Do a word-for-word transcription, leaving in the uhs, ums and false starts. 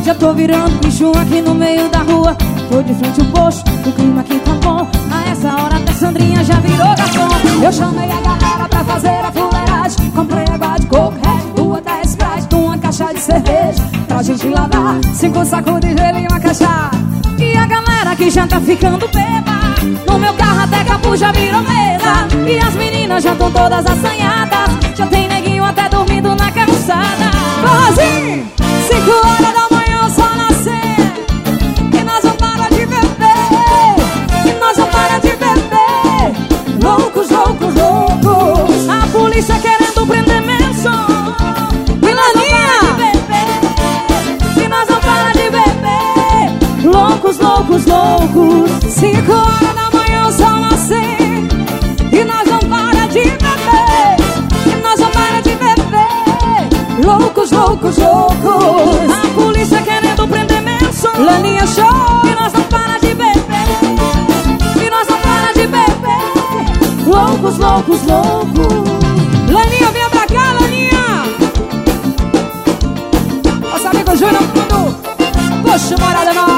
Já tô virando bicho aqui no meio da rua. Tô de frente ao posto, o clima aqui tá bom. A essa hora até Sandrinha já virou garçom. Eu chamei a galera pra fazer a fuleiragem. Comprei água de coco, Red Bull até Sprite, uma caixa de cerveja pra gente lavar, cinco sacos de gelo e uma caixa. E a galera que já tá ficando beba, no meu carro até capu já virou mesa. E as meninas já tão todas assanhadas, já tem neguinho até dormindo na calçada. Forrozinho! Cinco horas da manhã só nascer, e nós não para de beber, e nós não para de beber. Loucos, loucos, loucos. A polícia querendo prender meu som, e nós não para de beber, e nós não para de beber. Loucos, loucos, loucos. Cinco horas da manhã só nascer, e nós não para de beber, e nós não para de beber. Loucos, loucos, loucos. A polícia querendo prender meu som, Laninha Show. E nós não para de beber, e nós não para de beber. Loucos, loucos, loucos. Laninha, vem pra cá, Laninha. Nosso amigo Júnior, quando poxa, morada nova.